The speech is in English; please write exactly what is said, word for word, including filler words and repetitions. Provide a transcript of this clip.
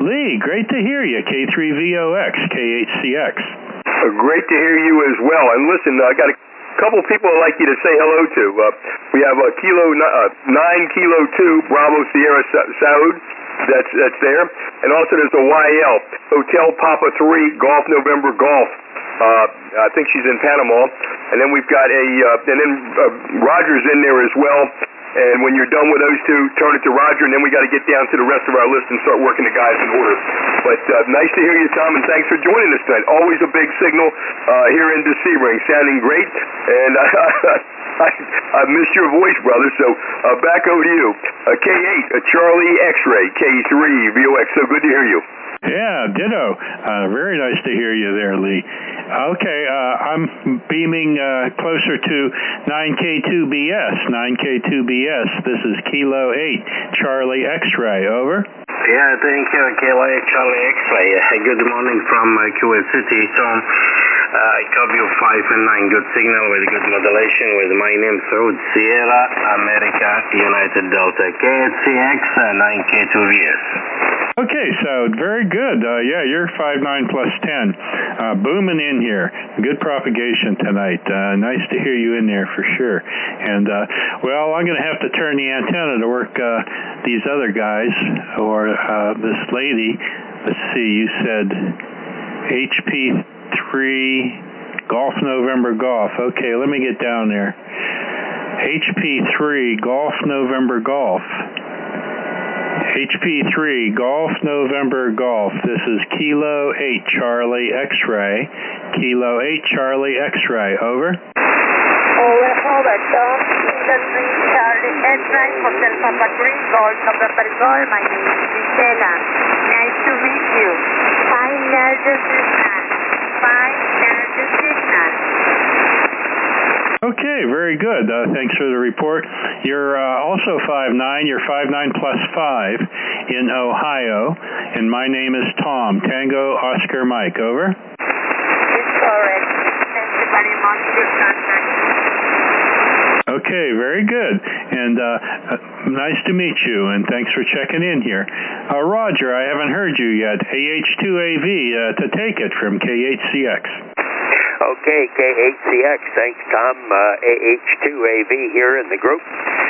Lee, great to hear you. K three V O X, K H C X. Uh, great to hear you as well. And listen, I got a couple people I'd like you to say hello to. Uh, we have a kilo uh, nine kilo two Bravo Sierra Saud. That's that's there, and also there's a Y L Hotel Papa three Golf November Golf. Uh, I think she's in Panama, and then we've got a uh, and then uh, Roger's in there as well. And when you're done with those two, turn it to Roger, and then we got to get down to the rest of our list and start working the guys in order. But uh, nice to hear you, Tom, and thanks for joining us tonight. Always a big signal uh, here in the Sebring, sounding great. And I, I, I missed your voice, brother. So uh, back over to you. Uh, K eight, uh, Charlie X-Ray, K three V O X. So good to hear you. Yeah, ditto. Uh, very nice to hear you there, Lee. Okay, uh, I'm beaming uh, closer to nine K two B S. nine K two B S, this is Kilo eight, Charlie X-Ray, over. Yeah, thank you, Kilo eight, Charlie X-Ray. Uh, good morning from uh, Kuwait City. So, uh, I copy you five and nine, good signal with good modulation with my name, Saud Sierra, America, United Delta, K H C X, uh, nine K two V S. Okay, so very good. Uh, yeah, you're five nine plus ten. Uh, booming in here. Good propagation tonight. Uh, nice to hear you in there for sure. And, uh, well, I'm going to have to turn the antenna to work uh, these other guys, or uh, this lady. Let's see, you said H P three Golf November Golf. Okay, let me get down there. H P three Golf November Golf. H P three Golf November Golf. This is Kilo eight Charlie X-Ray. Kilo eight Charlie X-Ray. Over. Over, over. Tom, Kilo three Charlie X-Ray, Hotel Papa three Golf November Golf. My name is Gisela. Nice to meet you. Fine Nerdo Signal. Fine Nerdo Signal. Okay, very good. Uh, thanks for the report. You're uh, also five nine. You're five nine plus five in Ohio. And my name is Tom, Tango Oscar Mike. Over. It's correct. Thank you very much. Good contact. Okay, very good. And uh, uh, nice to meet you, and thanks for checking in here. Uh, Roger, I haven't heard you yet. A H two A V uh, to take it from K H C X. Okay, K H C X, thanks, Tom. Uh, A H two A V here in the group.